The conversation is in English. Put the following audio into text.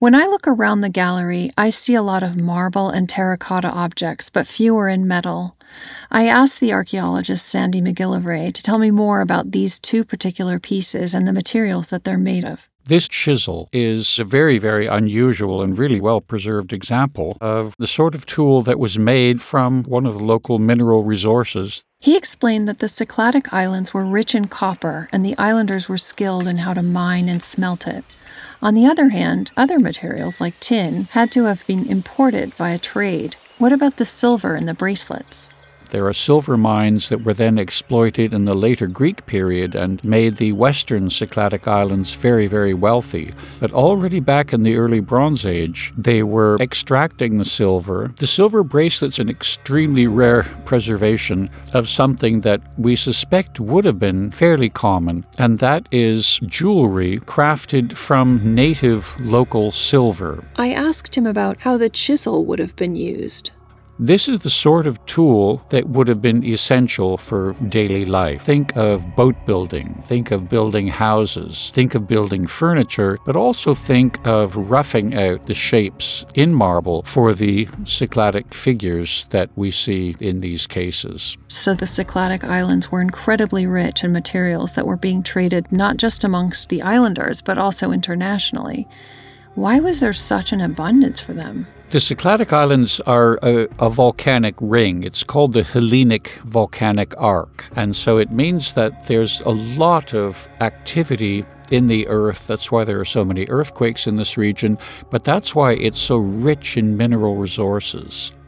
When I look around the gallery, I see a lot of marble and terracotta objects, but fewer in metal. I asked the archaeologist Sandy McGillivray to tell me more about these two particular pieces and the materials that they're made of. This chisel is a very, very unusual and really well-preserved example of the sort of tool that was made from one of the local mineral resources. He explained that the Cycladic Islands were rich in copper and the islanders were skilled in how to mine and smelt it. On the other hand, other materials like tin had to have been imported via trade. What about the silver in the bracelets? There are silver mines that were then exploited in the later Greek period and made the western Cycladic Islands very, very wealthy. But already back in the early Bronze Age, they were extracting the silver. The silver bracelet's an extremely rare preservation of something that we suspect would have been fairly common, and that is jewelry crafted from native local silver. I asked him about how the chisel would have been used. This is the sort of tool that would have been essential for daily life. Think of boat building, think of building houses, think of building furniture, but also think of roughing out the shapes in marble for the Cycladic figures that we see in these cases. So the Cycladic Islands were incredibly rich in materials that were being traded not just amongst the islanders, but also internationally. Why was there such an abundance for them? The Cycladic Islands are a volcanic ring. It's called the Hellenic Volcanic Arc. And so it means that there's a lot of activity in the earth. That's why there are so many earthquakes in this region. But that's why it's so rich in mineral resources.